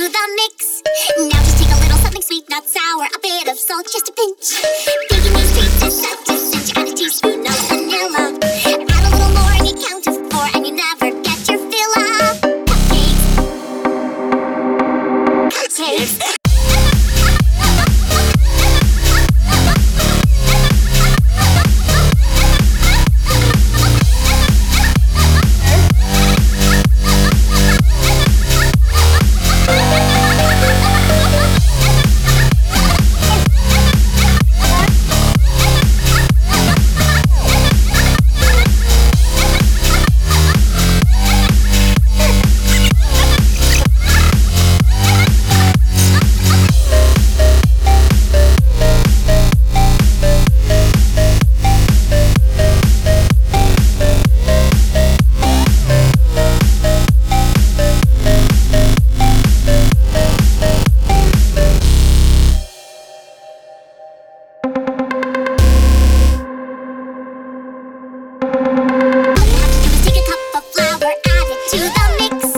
the mix. Now just take a little something sweet, not sour, a bit of salt, just a pinch. Baking these treats is such a cinch. You add a teaspoon of vanilla. Add a little more and you count to 4, and you never get your fill of cupcakes. Cupcakes. Take a cup of flour, add it to the mix.